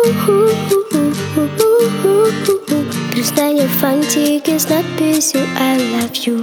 Признание фантики с надписью I love you.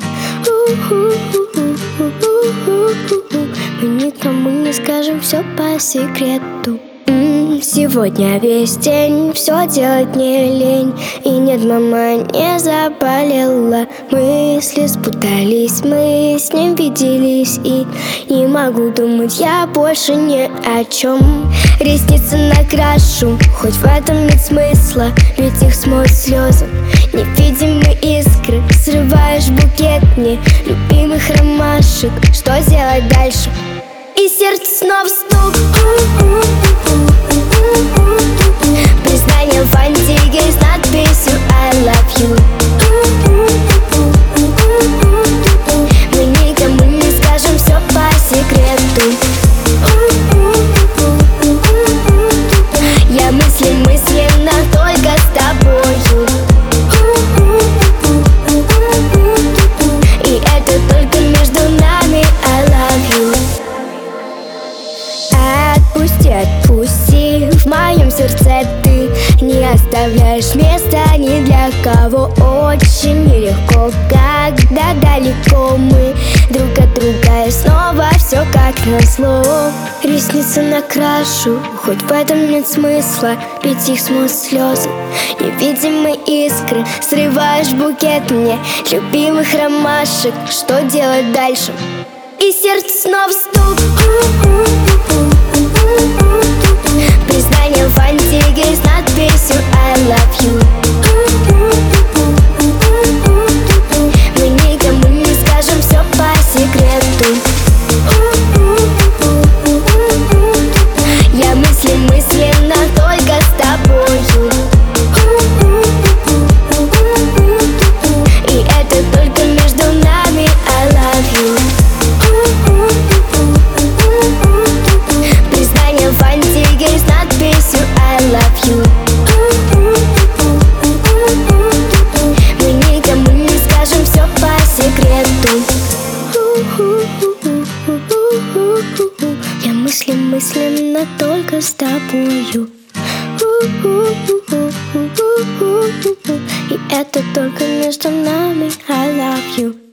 Мы никому не скажем, все по секрету. Сегодня весь день все делать не лень. И нет, мама не заболела. Мысли спутались, мы с ним виделись. И не могу думать я больше ни о чем. Ресницы накрашу, хоть в этом нет смысла, ведь их смоют слезы, невидимые искры. Срываешь букет мне любимых ромашек. Что делать дальше? И сердце снова стук. Признание фантики с надписью I love you. Мы никому не скажем, все по секрету. Я мысленно только с тобою. И это только между нами I love you. Отпусти, отпусти, в моем сердце ты не оставляешь места ни для кого. Очень нелегко, когда далеко мы друг от друга. И снова все как назло. Ресницы накрашу, хоть в этом нет смысла, ведь их смоют слезы, невидимые искры. Срываешь букет мне любимых ромашек. Что делать дальше? И сердце снова стук. Признание фантики с надписью I love you. Мы никому не скажем, все по секрету. Я мысленно только с тобою. И это только между нами I love you. Признание фантики с надписью I love you. Мы никому не скажем, все по секрету. Я мысленно только с тобою. И это только между нами I love you.